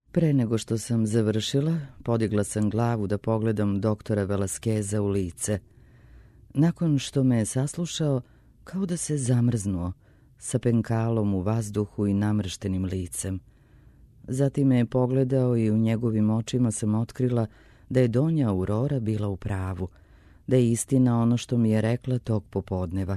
Pre nego što sam završila, podigla sam glavu da pogledam doktora Velaskeza u lice. Nakon što me je saslušao, kao da se zamrznuo, sa penkalom u vazduhu i namrštenim licem. Zatim me je pogledao i u njegovim očima sam otkrila da je Donja Aurora bila u pravu, da je istina ono što mi je rekla tog popodneva.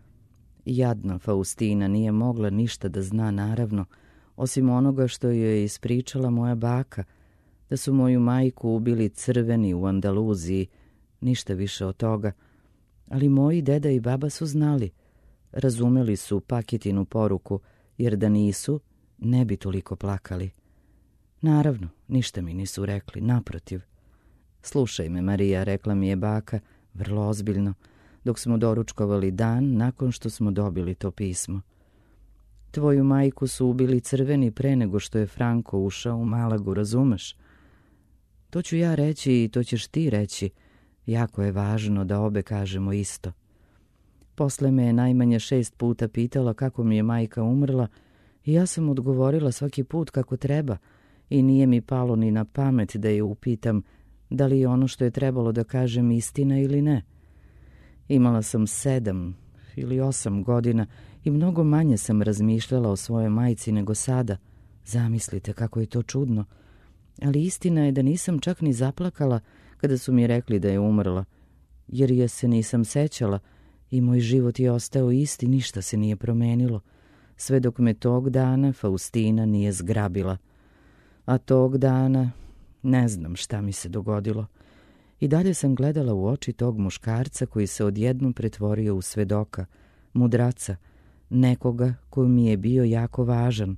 Jadna Faustina nije mogla ništa da zna, naravno, osim onoga što joj je ispričala moja baka, da su moju majku ubili crveni u Andaluziji, ništa više od toga. Ali moji deda i baba su znali, razumeli su Pakitinu poruku, jer da nisu, ne bi toliko plakali. Naravno, ništa mi nisu rekli, naprotiv. Slušaj me, Marija, rekla mi je baka, vrlo ozbiljno, dok smo doručkovali dan nakon što smo dobili to pismo. Tvoju majku su ubili crveni pre nego što je Franko ušao u Malagu, razumeš? To ću ja reći i to ćeš ti reći. Jako je važno da obe kažemo isto. Posle me je najmanje 6 puta pitala kako mi je majka umrla i ja sam odgovorila svaki put kako treba i nije mi palo ni na pamet da je upitam da li je ono što je trebalo da kažem istina ili ne. Imala sam 7 ili 8 godina i mnogo manje sam razmišljala o svojoj majci nego sada. Zamislite kako je to čudno. Ali istina je da nisam čak ni zaplakala kada su mi rekli da je umrla, jer je se nisam sećala i moj život je ostao isti, ništa se nije promenilo, sve dok me tog dana Faustina nije zgrabila. A tog dana ne znam šta mi se dogodilo. I dalje sam gledala u oči tog muškarca koji se odjednom pretvorio u svedoka, mudraca, nekoga koji mi je bio jako važan.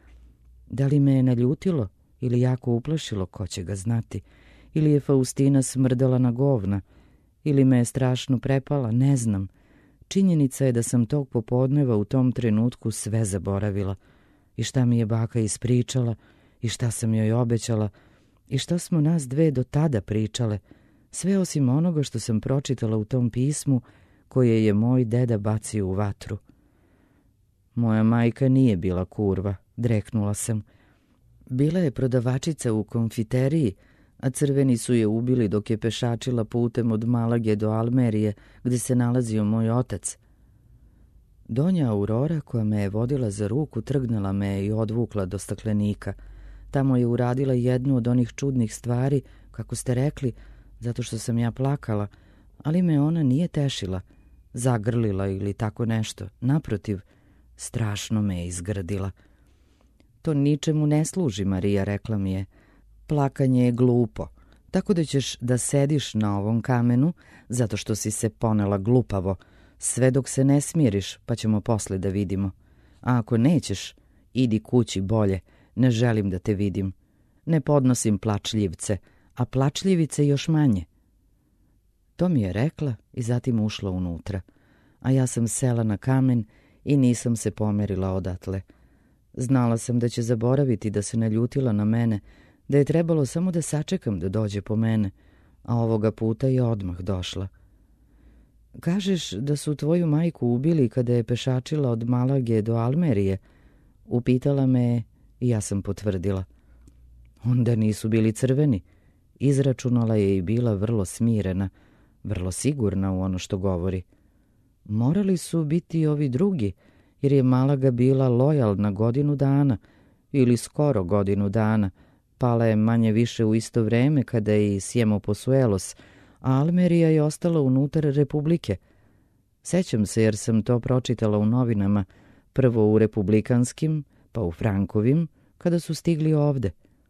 Da li me je naljutilo ili jako uplašilo, ko će ga znati, ili je Faustina smrdala na govna, ili me je strašno prepala, ne znam. Činjenica je da sam tog popodneva u tom trenutku sve zaboravila. I šta mi je baka ispričala, i šta sam joj obećala, i šta smo nas dve do tada pričale, sve osim onoga što sam pročitala u tom pismu koje je moj deda bacio u vatru. Moja majka nije bila kurva, dreknula sam. Bila je prodavačica u konfiteriji, a crveni su je ubili dok je pešačila putem od Malage do Almerije, gdje se nalazio moj otac. Donja Aurora, koja me je vodila za ruku, trgnula me i odvukla do staklenika. Tamo je uradila jednu od onih čudnih stvari, kako ste rekli, zato što sam ja plakala, ali me ona nije tešila, zagrlila ili tako nešto. Naprotiv, strašno me je izgrdila. To ničemu ne služi, Marija, rekla mi je. Plakanje je glupo, tako da ćeš da sediš na ovom kamenu zato što si se ponela glupavo, sve dok se ne smiriš, pa ćemo posle da vidimo. A ako nećeš, idi kući bolje, ne želim da te vidim. Ne podnosim plačljivce, a plačljivice još manje. To mi je rekla i zatim ušla unutra, a ja sam sela na kamen i nisam se pomerila odatle. Znala sam da će zaboraviti da se naljutila na mene, da je trebalo samo da sačekam da dođe po mene, a ovoga puta je odmah došla. Kažeš da su tvoju majku ubili kada je pešačila od Malage do Almerije? Upitala me je i ja sam potvrdila. Onda nisu bili crveni. Izračunala je i bila vrlo smirena, vrlo sigurna u ono što govori. Morali su biti ovi drugi, jer je Malaga bila lojalna godinu dana, ili skoro godinu dana. Pala je manje više u isto vreme kada je i Siemo Posuelos, a Almerija je ostala unutar Republike. Sećam se jer sam to pročitala u novinama, prvo u republikanskim, pa u Frankovim, kada su stigli ovde.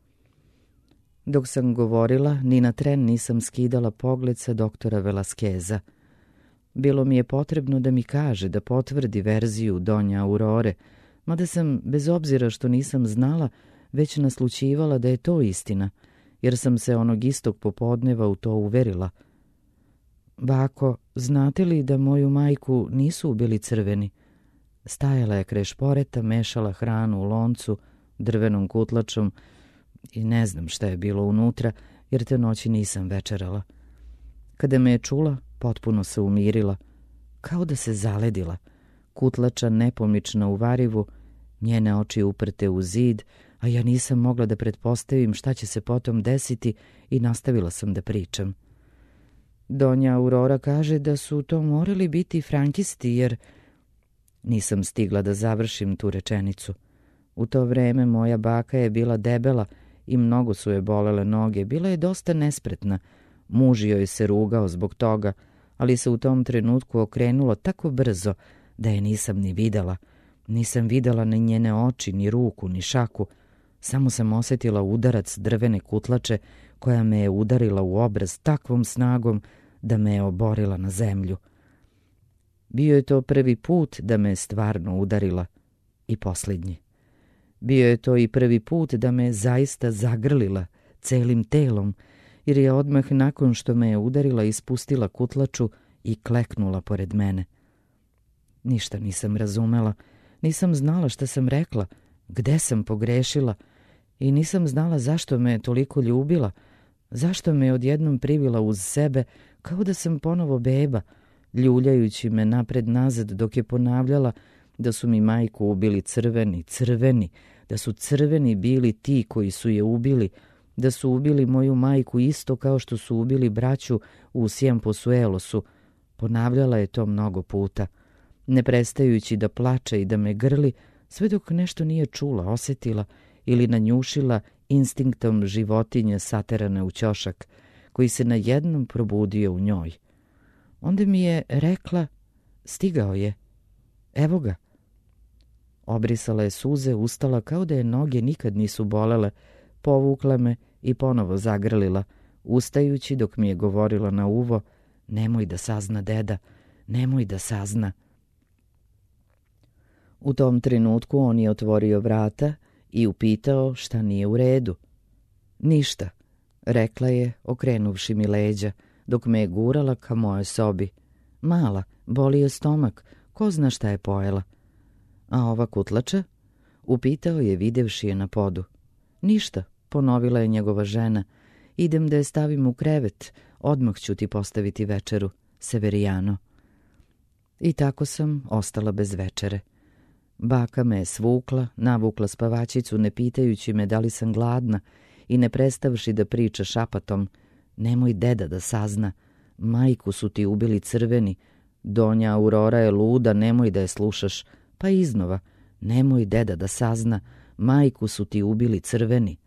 Dok sam govorila, ni na tren nisam skidala pogled sa doktora Velaskeza. Bilo mi je potrebno da mi kaže, da potvrdi verziju Donja Aurore, mada sam, bez obzira što nisam znala, već naslućivala da je to istina, jer sam se onog istog popodneva u to uverila. Bako, znate li da moju majku nisu ubili crveni? Stajala je kraj šporeta, mešala hranu u loncu, drvenom kutlačom i ne znam šta je bilo unutra, jer te noći nisam večerala. Kada me je čula, potpuno se umirila, kao da se zaledila, kutlača nepomična u varivu, njene oči uprte u zid, a ja nisam mogla da pretpostavim šta će se potom desiti i nastavila sam da pričam. Donja Aurora kaže da su to morali biti frankisti jer... Nisam stigla da završim tu rečenicu. U to vreme moja baka je bila debela i mnogo su je bolele noge. Bila je dosta nespretna. Muž joj se rugao zbog toga, ali se u tom trenutku okrenulo tako brzo da je nisam ni videla. Nisam videla ni njene oči, ni ruku, ni šaku. Samo sam osjetila udarac drvene kutlače koja me je udarila u obraz takvom snagom da me je oborila na zemlju. Bio je to prvi put da me je stvarno udarila i posljednji. Bio je to i prvi put da me je zaista zagrlila celim telom, jer je odmah nakon što me je udarila ispustila kutlaču i kleknula pored mene. Ništa nisam razumela, nisam znala šta sam rekla, gde sam pogrešila i nisam znala zašto me je toliko ljubila, zašto me je odjednom privila uz sebe kao da sam ponovo beba, ljuljajući me napred-nazad dok je ponavljala da su mi majku ubili crveni, da su crveni bili ti koji su je ubili, da su ubili moju majku isto kao što su ubili braću u Cienpozuelosu. Ponavljala je to mnogo puta, ne prestajući da plače i da me grli, sve dok nešto nije čula, osjetila ili nanjušila instinktom životinje saterane u ćošak, koji se najednom probudio u njoj. Onda mi je rekla, stigao je, evo ga. Obrisala je suze, ustala kao da je noge nikad nisu bolele, povukla me i ponovo zagrlila, ustajući dok mi je govorila na uvo, nemoj da sazna deda, nemoj da sazna. U tom trenutku on je otvorio vrata i upitao šta nije u redu. Ništa, rekla je, okrenuvši mi leđa, dok me je gurala ka mojoj sobi. Mala, boli je stomak, ko zna šta je pojela. A ova kutlača? Upitao je videvši je na podu. Ništa, ponovila je njegova žena. Idem da je stavim u krevet, odmah ću ti postaviti večeru, Severijano. I tako sam ostala bez večere. Baka me je svukla, navukla spavačicu ne pitajući me da li sam gladna i ne prestavši da priča šapatom. Nemoj deda da sazna, majku su ti ubili crveni, Donja Aurora je luda, nemoj da je slušaš, pa iznova, nemoj deda da sazna, majku su ti ubili crveni.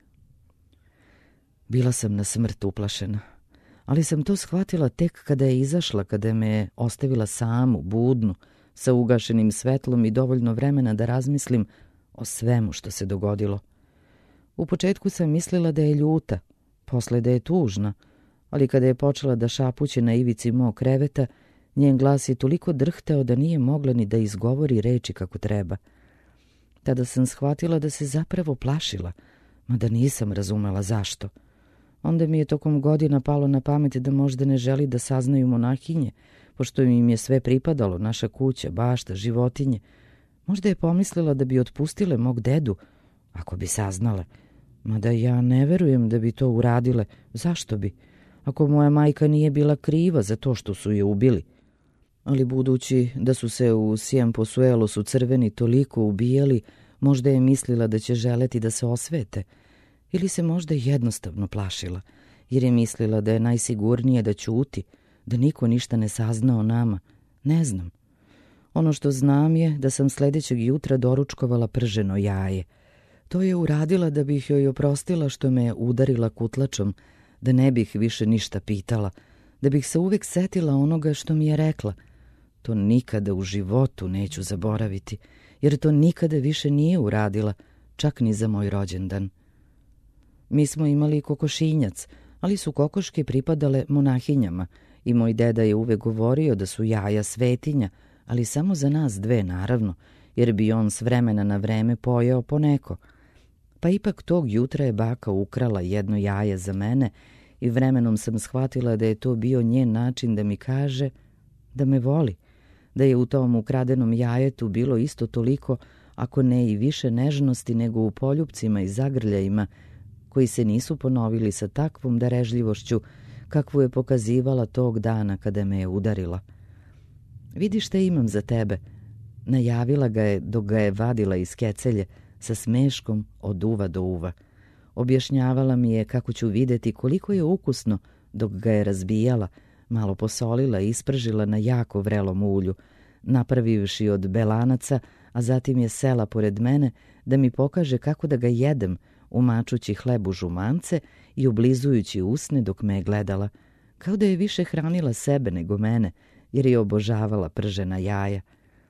Bila sam na smrt uplašena, ali sam to shvatila tek kada je izašla, kada me je ostavila samu, budnu, sa ugašenim svetlom i dovoljno vremena da razmislim o svemu što se dogodilo. U početku sam mislila da je ljuta, posle da je tužna, ali kada je počela da šapuće na ivici mog kreveta, njen glas je toliko drhtao da nije mogla ni da izgovori reči kako treba. Tada sam shvatila da se zapravo plašila, mada nisam razumela zašto. Onda mi je tokom godina palo na pamet da možda ne želi da saznaju monahinje, pošto im je sve pripadalo, naša kuća, bašta, životinje. Možda je pomislila da bi otpustile mog dedu, ako bi saznale. Mada ja ne verujem da bi to uradile. Zašto bi? Ako moja majka nije bila kriva za to što su je ubili. Ali budući da su se u Cienpozuelosu crveni toliko ubijali, možda je mislila da će želeti da se osvete. Ili se možda jednostavno plašila, jer je mislila da je najsigurnije da ćuti, da niko ništa ne sazna o nama. Ne znam. Ono što znam je da sam sljedećeg jutra doručkovala prženo jaje. To je uradila da bih joj oprostila što me je udarila kutlačom, da ne bih više ništa pitala, da bih se uvek setila onoga što mi je rekla. To nikada u životu neću zaboraviti, jer to nikada više nije uradila, čak ni za moj rođendan. Mi smo imali kokošinjac, ali su kokoške pripadale monahinjama i moj deda je uvek govorio da su jaja svetinja, ali samo za nas dve, naravno, jer bi on s vremena na vreme pojeo po neko. Pa ipak tog jutra je baka ukrala jedno jaje za mene i vremenom sam shvatila da je to bio njen način da mi kaže da me voli, da je u tom ukradenom jajetu bilo isto toliko, ako ne i više nežnosti nego u poljupcima i zagrljajima, koji se nisu ponovili sa takvom darežljivošću kakvu je pokazivala tog dana kada me je udarila. Vidi šta imam za tebe, najavila ga je dok ga je vadila iz kecelje, sa smeškom od uva do uva. Objašnjavala mi je kako ću vidjeti koliko je ukusno dok ga je razbijala, malo posolila i ispržila na jako vrelom ulju, napravivši od belanaca, a zatim je sela pored mene da mi pokaže kako da ga jedem, umačući hleb u žumance i oblizujući usne dok me je gledala, kao da je više hranila sebe nego mene, jer je obožavala pržena jaja.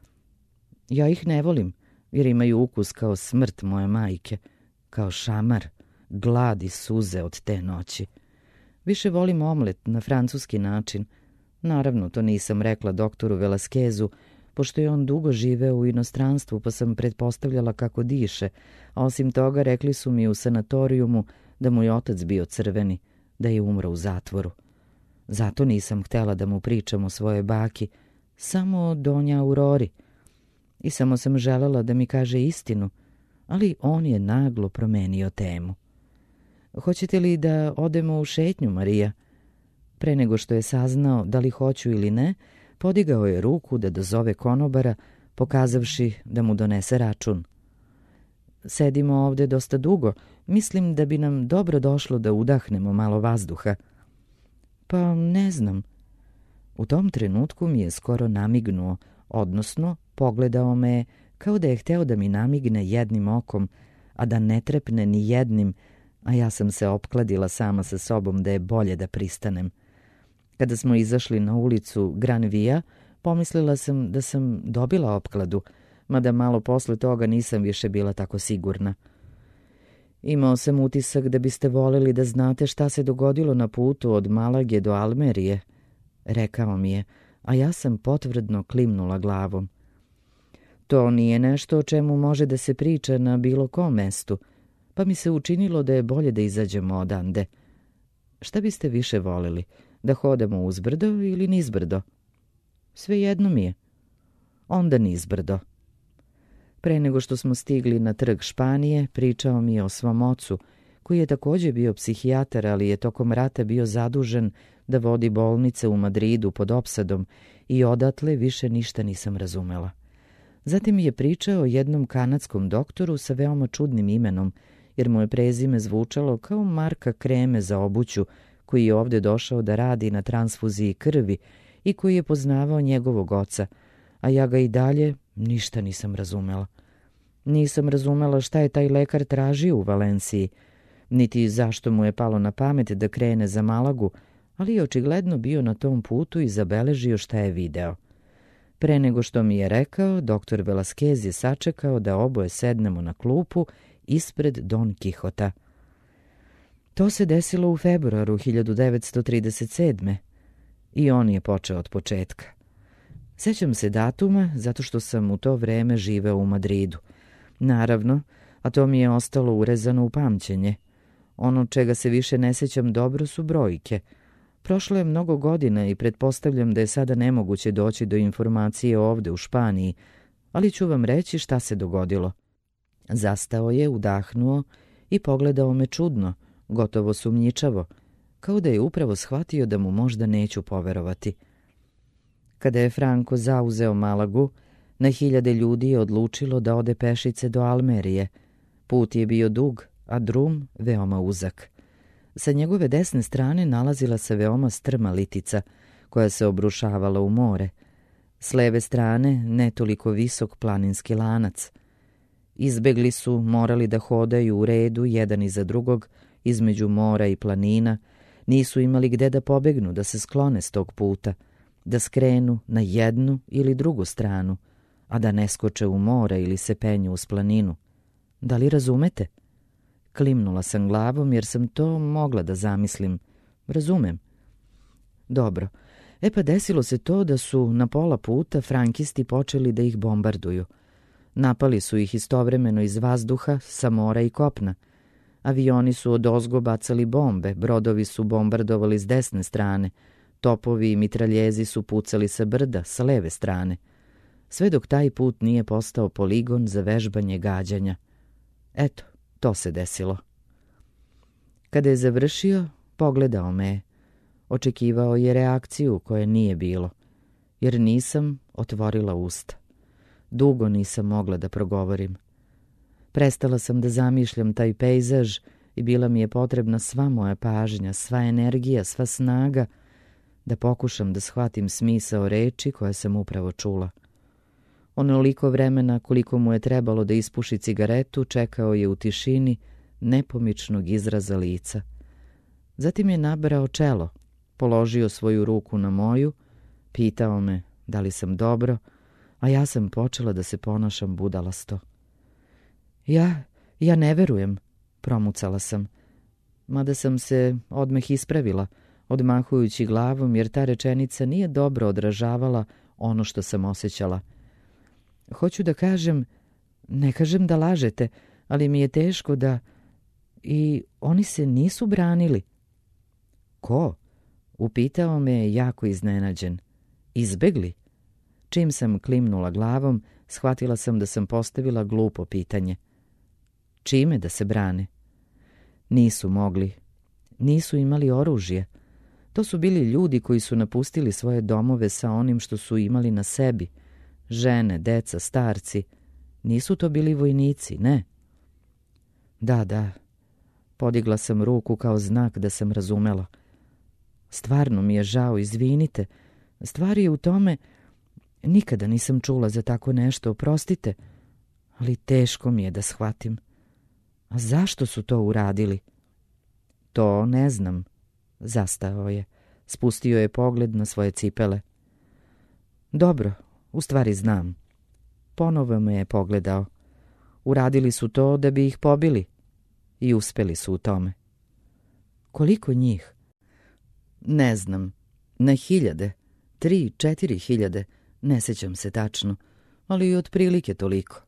Ja ih ne volim, jer imaju ukus kao smrt moje majke, kao šamar, glad i suze od te noći. Više volim omlet na francuski način. Naravno, to nisam rekla doktoru Velaskezu, pošto je on dugo živeo u inostranstvu, pa sam pretpostavljala kako diše, a osim toga rekli su mi u sanatorijumu da mu je otac bio crveni, da je umro u zatvoru. Zato nisam htjela da mu pričam o svojoj baki, samo o donja Aurori. I samo sam želela da mi kaže istinu, ali on je naglo promenio temu. Hoćete li da odemo u šetnju, Marija? Pre nego što je saznao da li hoću ili ne, podigao je ruku da dozove konobara, pokazavši da mu donese račun. Sedimo ovde dosta dugo, mislim da bi nam dobro došlo da udahnemo malo vazduha. Pa ne znam. U tom trenutku mi je skoro namignuo, odnosno pogledao me je kao da je hteo da mi namigne jednim okom, a da ne trepne ni jednim, a ja sam se opkladila sama sa sobom da je bolje da pristanem. Kada smo izašli na ulicu Granvija, pomislila sam da sam dobila opkladu, mada malo posle toga nisam više bila tako sigurna. Imao sam utisak da biste voljeli da znate šta se dogodilo na putu od Malage do Almerije, rekao mi je, a ja sam potvrdno klimnula glavom. To nije nešto o čemu može da se priča na bilo kom mestu, pa mi se učinilo da je bolje da izađemo odande. Šta biste više voleli, da hodamo uzbrdo ili nizbrdo? Svejedno mi je. Onda nizbrdo. Pre nego što smo stigli na trg Španije, pričao mi je o svom ocu, koji je također bio psihijatar, ali je tokom rata bio zadužen da vodi bolnice u Madridu pod opsadom i odatle više ništa nisam razumela. Zatim je pričao o jednom kanadskom doktoru sa veoma čudnim imenom, jer mu je prezime zvučalo kao marka kreme za obuću, koji je ovdje došao da radi na transfuziji krvi i koji je poznavao njegovog oca, a ja ga i dalje ništa nisam razumela. Nisam razumela šta je taj lekar tražio u Valenciji, niti zašto mu je palo na pamet da krene za Malagu, ali je očigledno bio na tom putu i zabeležio šta je video. Pre nego što mi je rekao, doktor Velasquez je sačekao da oboje sednemo na klupu ispred Don Kihota. To se desilo u februaru 1937. I on je počeo od početka. Sećam se datuma zato što sam u to vreme živeo u Madridu. Naravno, a to mi je ostalo urezano u pamćenje. Ono čega se više ne sećam dobro su brojke. Prošlo je mnogo godina i pretpostavljam da je sada nemoguće doći do informacije ovde u Španiji, ali ću vam reći šta se dogodilo. Zastao je, udahnuo i pogledao me čudno, gotovo sumnjičavo, kao da je upravo shvatio da mu možda neću poverovati. Kada je Franco zauzeo Malagu, na hiljade ljudi je odlučilo da ode pešice do Almerije. Put je bio dug, a drum veoma uzak. Sa njegove desne strane nalazila se veoma strma litica, koja se obrušavala u more. S leve strane ne toliko visok planinski lanac. Izbegli su morali da hodaju u redu jedan iza drugog, između mora i planina, nisu imali gde da pobegnu, da se sklone s tog puta, da skrenu na jednu ili drugu stranu, a da ne skoče u more ili se penju uz planinu. Da li razumete? Klimnula sam glavom jer sam to mogla da zamislim. Razumem. Dobro. Pa desilo se to da su na pola puta frankisti počeli da ih bombarduju. Napali su ih istovremeno iz vazduha, sa mora i kopna. Avioni su odozgo bacali bombe, brodovi su bombardovali s desne strane, topovi i mitraljezi su pucali sa brda, sa leve strane. Sve dok taj put nije postao poligon za vežbanje gađanja. Eto, to se desilo. Kada je završio, pogledao me je. Očekivao je reakciju koje nije bilo, jer nisam otvorila usta. Dugo nisam mogla da progovorim. Prestala sam da zamišljam taj pejzaž i bila mi je potrebna sva moja pažnja, sva energija, sva snaga da pokušam da shvatim smisao reči koje sam upravo čula. Onoliko vremena koliko mu je trebalo da ispuši cigaretu, čekao je u tišini nepomičnog izraza lica. Zatim je nabrao čelo, položio svoju ruku na moju, pitao me da li sam dobro, a ja sam počela da se ponašam budalasto. Ja ne verujem, promucala sam, mada sam se odmah ispravila, odmahujući glavom, jer ta rečenica nije dobro odražavala ono što sam osjećala. Hoću da kažem, ne kažem da lažete, ali mi je teško da... I oni se nisu branili. Ko? Upitao me jako iznenađen. Izbegli? Čim sam klimnula glavom, shvatila sam da sam postavila glupo pitanje. Čime da se brane? Nisu mogli. Nisu imali oružje. To su bili ljudi koji su napustili svoje domove sa onim što su imali na sebi. Žene, deca, starci. Nisu to bili vojnici, ne? Da. Podigla sam ruku kao znak da sam razumela. Stvarno mi je žao, izvinite. Stvar je u tome... Nikada nisam čula za tako nešto, oprostite. Ali teško mi je da shvatim. A zašto su to uradili? To ne znam. Zastao je. Spustio je pogled na svoje cipele. Dobro, u stvari znam. Ponovo me je pogledao. Uradili su to da bi ih pobili. I uspeli su u tome. Koliko njih? Ne znam. Na 1000. 3-4 hiljade. Ne sjećam se tačno, ali otprilike toliko.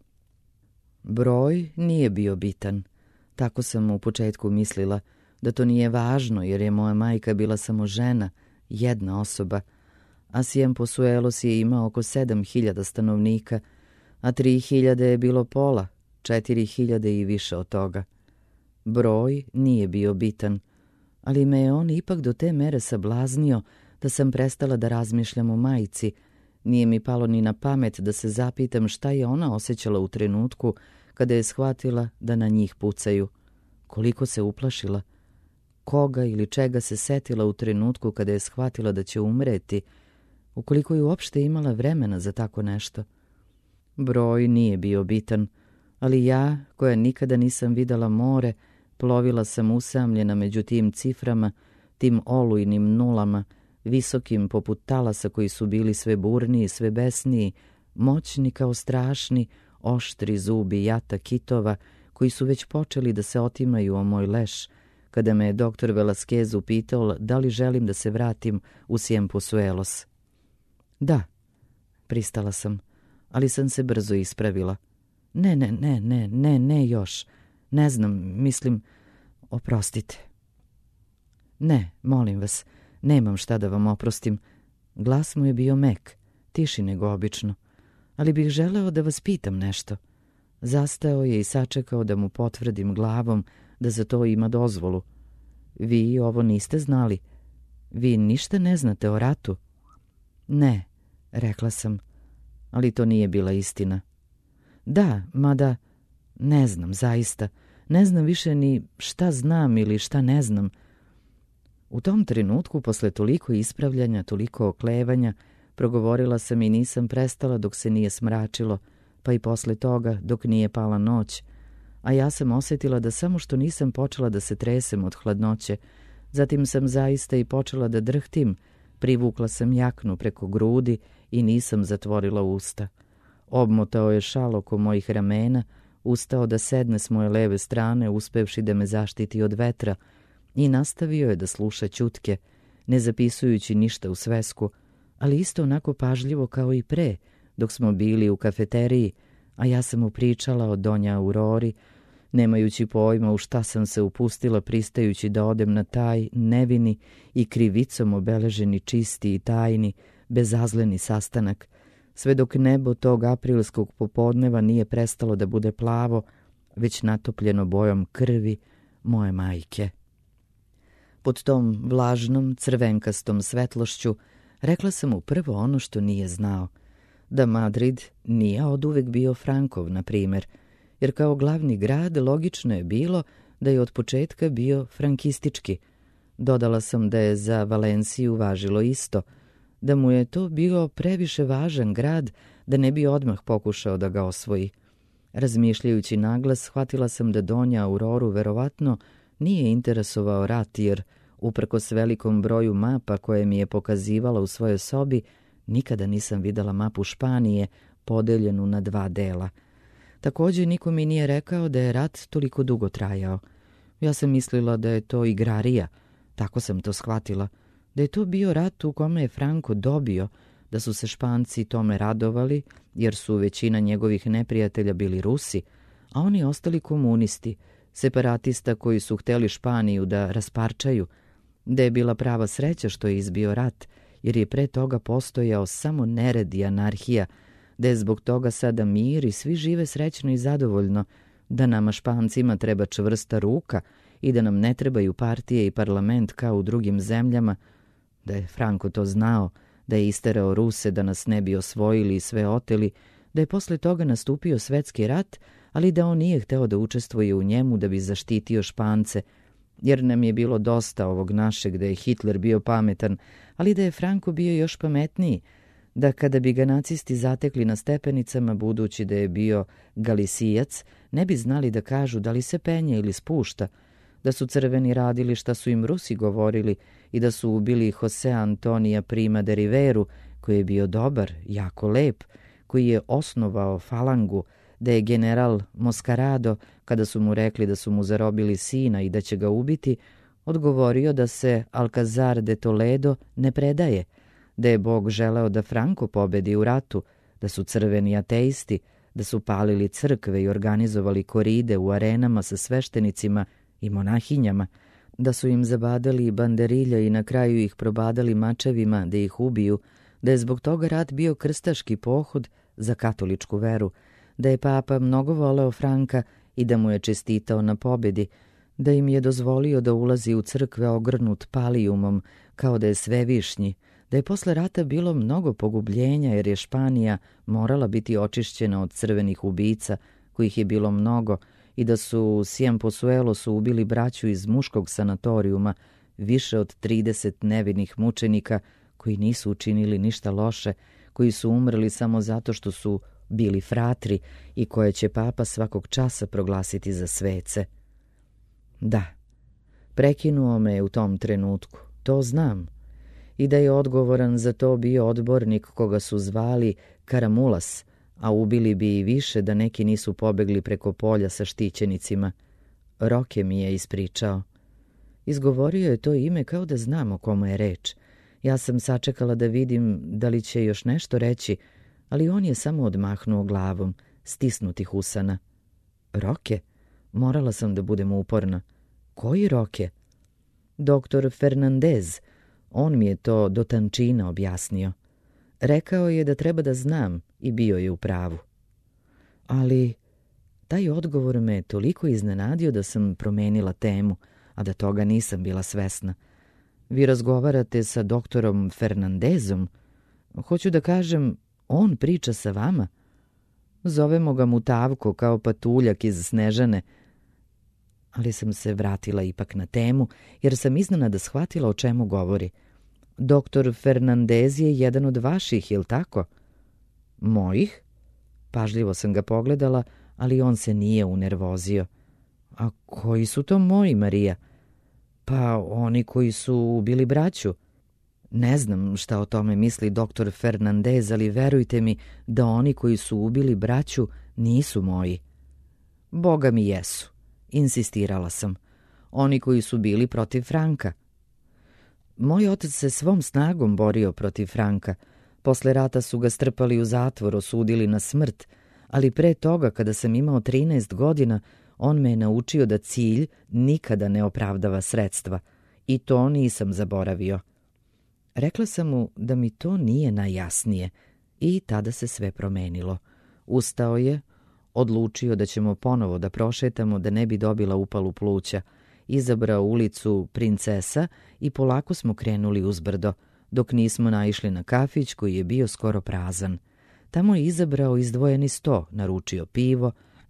Broj nije bio bitan. Tako sam u početku mislila da to nije važno, jer je moja majka bila samo žena, jedna osoba, a Ciempozuelos je imao oko 7.000 stanovnika, a 3.000 je bilo pola, 4.000 i više od toga. Broj nije bio bitan, ali me je on ipak do te mere sablaznio da sam prestala da razmišljam o majci. Nije mi palo ni na pamet da se zapitam šta je ona osjećala u trenutku kada je shvatila da na njih pucaju. Koliko se uplašila. Koga ili čega se setila u trenutku kada je shvatila da će umreti, ukoliko je uopšte imala vremena za tako nešto. Broj nije bio bitan, ali ja, koja nikada nisam videla more, plovila sam usamljena među tim ciframa, tim olujnim nulama, visokim poput talasa koji su bili sve burniji, sve besniji, moćni kao strašni, oštri zubi jata kitova koji su već počeli da se otimaju o moj leš, kada me je doktor Velasquez upitao da li želim da se vratim u Ciempozuelos. Da, pristala sam, ali sam se brzo ispravila. Ne, još. Ne znam, mislim, oprostite. Ne, molim vas, nemam šta da vam oprostim. Glas mu je bio mek, tiši nego obično, ali bih želeo da vas pitam nešto. Zastao je i sačekao da mu potvrdim glavom da za to ima dozvolu. Vi ovo niste znali? Vi ništa ne znate o ratu? Ne, rekla sam, ali to nije bila istina. Da, mada, ne znam, zaista, ne znam više ni šta znam ili šta ne znam. U tom trenutku, posle toliko ispravljanja, toliko oklevanja, progovorila sam i nisam prestala dok se nije smračilo, pa i posle toga dok nije pala noć, a ja sam osjetila da samo što nisam počela da se tresem od hladnoće, zatim sam zaista i počela da drhtim, privukla sam jaknu preko grudi i nisam zatvorila usta. Obmotao je šal oko mojih ramena, ustao da sedne s moje leve strane, uspevši da me zaštiti od vetra, i nastavio je da sluša ćutke, ne zapisujući ništa u svesku, ali isto onako pažljivo kao i pre, dok smo bili u kafeteriji, a ja sam mu pričala o Donja Aurori, nemajući pojma u šta sam se upustila, pristajući da odem na taj nevini i krivicom obeleženi čisti i tajni, bezazleni sastanak, sve dok nebo tog aprilskog popodneva nije prestalo da bude plavo, već natopljeno bojom krvi moje majke. Pod tom vlažnom, crvenkastom svetlošću rekla sam mu prvo ono što nije znao, da Madrid nije oduvek bio Frankov, na primjer, jer kao glavni grad logično je bilo da je od početka bio frankistički. Dodala sam da je za Valenciju važilo isto, da mu je to bio previše važan grad da ne bi odmah pokušao da ga osvoji. Razmišljajući naglas, shvatila sam da Donja Auroru verovatno nije interesovao rat, jer uprkos velikom broju mapa koje mi je pokazivala u svojoj sobi, nikada nisam videla mapu Španije podeljenu na 2 dela. Također niko mi nije rekao da je rat toliko dugo trajao. Ja sam mislila da je to igrarija, tako sam to shvatila, da je to bio rat u kome je Franco dobio, da su se Španci tome radovali, jer su većina njegovih neprijatelja bili Rusi, a oni ostali komunisti, separatista koji su hteli Španiju da rasparčaju, da je bila prava sreća što je izbio rat, jer je pre toga postojao samo nered i anarhija, da je zbog toga sada mir i svi žive srećno i zadovoljno, da nama Špancima treba čvrsta ruka i da nam ne trebaju partije i parlament kao u drugim zemljama, da je Franco to znao, da je isterao Ruse da nas ne bi osvojili i sve oteli, da je posle toga nastupio svetski rat, ali da on nije hteo da učestvuje u njemu da bi zaštitio Špance, jer nam je bilo dosta ovog našeg da je Hitler bio pametan, ali da je Franco bio još pametniji, da kada bi ga nacisti zatekli na stepenicama, budući da je bio galisijac, ne bi znali da kažu da li se penje ili spušta, da su crveni radili šta su im Rusi govorili i da su ubili Jose Antonija Prima de Riveru, koji je bio dobar, jako lep, koji je osnovao falangu, da je general Moscarado, kada su mu rekli da su mu zarobili sina i da će ga ubiti, odgovorio da se Alcazar de Toledo ne predaje, da je Bog želeo da Franco pobedi u ratu, da su crveni ateisti, da su palili crkve i organizovali koride u arenama sa sveštenicima i monahinjama, da su im zabadali banderilja i na kraju ih probadali mačevima da ih ubiju, da je zbog toga rat bio krstaški pohod za katoličku veru, da je papa mnogo voleo Franka i da mu je čestitao na pobedi, da im je dozvolio da ulazi u crkve ogrnut palijumom kao da je svevišnji, da je posle rata bilo mnogo pogubljenja jer je Španija morala biti očišćena od crvenih ubica, kojih je bilo mnogo, i da su u Cienpozuelosu ubili braću iz muškog sanatorijuma, više od 30 nevinih mučenika koji nisu učinili ništa loše, koji su umrli samo zato što su bili fratri i koje će papa svakog časa proglasiti za svece. Da, prekinuo me je u tom trenutku, to znam, i da je odgovoran za to bio odbornik koga su zvali Karamulas, a ubili bi i više da neki nisu pobegli preko polja sa štićenicima. Roke mi je ispričao. Izgovorio je to ime kao da znam o komu je reč. Ja sam sačekala da vidim da li će još nešto reći, ali on je samo odmahnuo glavom, stisnutih usana. Roke? Morala sam da budem uporna. Koji Roke? Doktor Fernandez. On mi je to do tančina objasnio. Rekao je da treba da znam i bio je u pravu. Ali taj odgovor me toliko iznenadio da sam promenila temu, a da toga nisam bila svesna. Vi razgovarate sa doktorom Fernandezom? Hoću da kažem, on priča sa vama? Zovemo ga Mutavko kao patuljak iz Snežane. Ali sam se vratila ipak na temu, jer sam iznenada shvatila o čemu govori. Doktor Fernandez je jedan od vaših, jel tako? Mojih? Pažljivo sam ga pogledala, ali on se nije unervozio. A koji su to moji, Marija? Pa oni koji su ubili braću. Ne znam šta o tome misli doktor Fernandez, ali verujte mi da oni koji su ubili braću nisu moji. Boga mi jesu, insistirala sam. Oni koji su bili protiv Franka. Moj otac se svom snagom borio protiv Franka. Posle rata su ga strpali u zatvor, osudili na smrt, ali pre toga, kada sam imao 13 godina, on me je naučio da cilj nikada ne opravdava sredstva. I to nisam zaboravio. Rekla sam mu da mi to nije najjasnije i tada se sve promenilo. Ustao je, odlučio da ćemo ponovo da prošetamo da ne bi dobila upalu pluća, izabrao ulicu Princesa i polako smo krenuli uzbrdo, dok nismo naišli na kafić koji je bio skoro prazan. Tamo je izabrao izdvojeni sto, naručio pivo,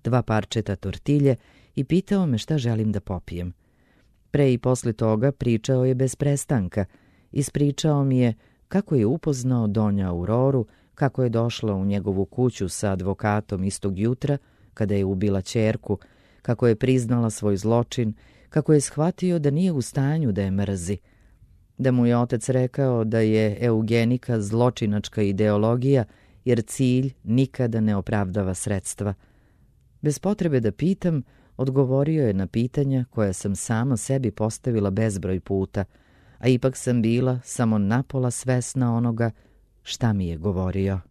2 parčeta tortilje i pitao me šta želim da popijem. Pre i posle toga pričao je bez prestanka. Ispričao mi je kako je upoznao Donja Auroru, kako je došla u njegovu kuću sa advokatom istog jutra, kada je ubila ćerku, kako je priznala svoj zločin, kako je shvatio da nije u stanju da je mrzi, da mu je otac rekao da je eugenika zločinačka ideologija, jer cilj nikada ne opravdava sredstva. Bez potrebe da pitam, odgovorio je na pitanja koja sam sama sebi postavila bezbroj puta, a ipak sam bila samo napola svesna onoga šta mi je govorio.